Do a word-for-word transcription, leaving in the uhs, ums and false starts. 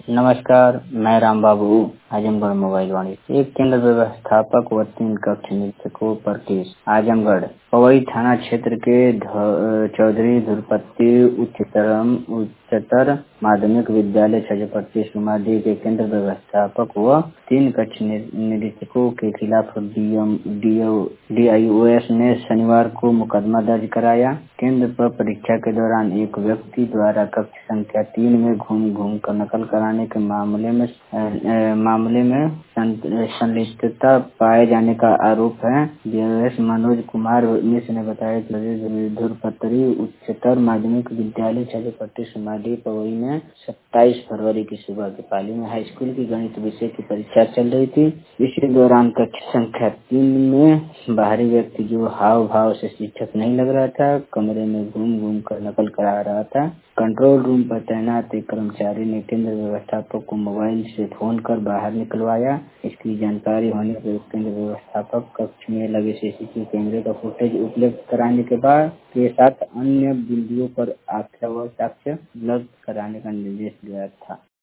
नमस्कार, मैं राम बाबू आजमगढ़ मोबाइल वाणिज्य एक केंद्र व्यवस्थापक व तीन कक्ष निरीक्षकों पर केस। आजमगढ़ पवई थाना क्षेत्र के चौधरी धुरपति उच्चतर उच्चतर माध्यमिक विद्यालय छजपट्टी सुमाडी के केंद्र व्यवस्थापक व तीन कक्ष निरीक्षकों के खिलाफ डी आई ओ एस ने शनिवार को मुकदमा दर्ज कराया। केंद्र पर परीक्षा के दौरान एक व्यक्ति द्वारा कक्ष संख्या तीन में घूम घूम कर नकल कराने के मामले में आ, आ, मामले में संलिप्तता पाए जाने का आरोप है। D I O S Manoj Kumar Mishra ने बताया कि धुरपत्री उच्चतर माध्यमिक विद्यालय छजपट्टी सुमाडी पवई में सत्ताईस फरवरी की सुबह की पाली में हाई स्कूल की गणित विषय की परीक्षा चल रही थी। इसी दौरान कक्ष संख्या तीन में बाहरी व्यक्ति जो हाव भाव से शिक्षक नहीं लग रहा था, कमरे में घूम घूम कर नकल करा रहा था। कंट्रोल रूम पर तैनात एक कर्मचारी ने केंद्र व्यवस्थापक को मोबाइल से फोन कर बाहर निकलवाया। इसकी जानकारी होने पर केंद्र व्यवस्थापक कक्ष में लगे सीसीटीवी कैमरे का फुटेज उपलब्ध कराने के बाद के साथ अन्य बिंदुओं पर आख्या व साक्ष्य उपलब्ध कराने का निर्देश दिया था।